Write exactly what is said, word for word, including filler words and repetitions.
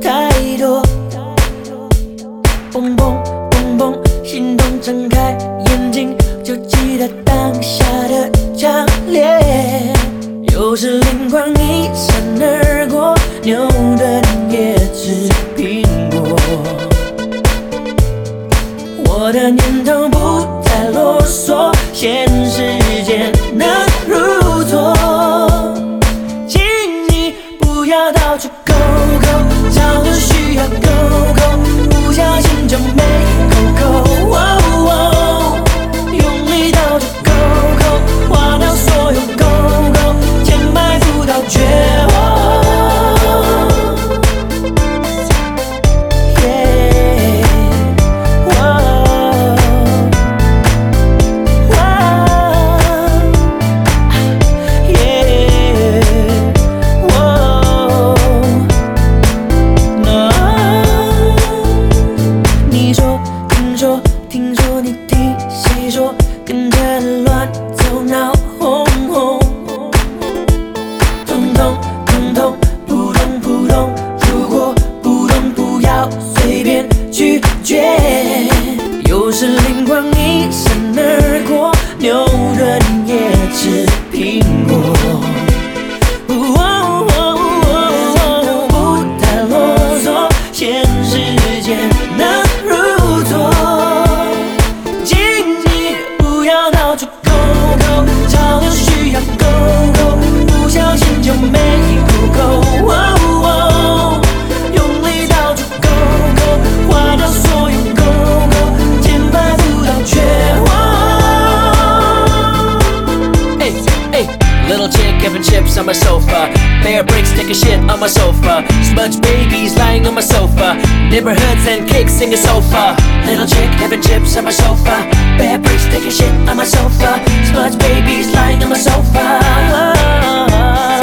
太多。蹦蹦蹦蹦，心动睁开眼睛，就记得当下的强烈。有时灵光一闪而过，牛顿也吃苹果。我的念头不再啰嗦，嫌时间能如昨。请你不要到处勾勾，找个需要勾勾，不小心就没勾勾。哦哦，用力到处勾勾，划掉所有勾勾，千百步到绝望。有时灵光一闪而过，牛顿也吃苹果。哦哦哦，不太啰嗦，嫌时间能如昨。请你不要到处勾勾，找个需要勾勾，不小心就没勾勾。哦哦，用力到处勾勾，划掉所有勾勾，千百步到绝望。Hey, hey, little chick having chips on my sofa. Bear bricks taking shit on my sofa. Smudge babies lying on my sofa. Neighborhoods and kicks singing sofa. Little chick having chips on my sofa. Bear bricks taking shit on my sofa. Smudge babies lying on my sofa.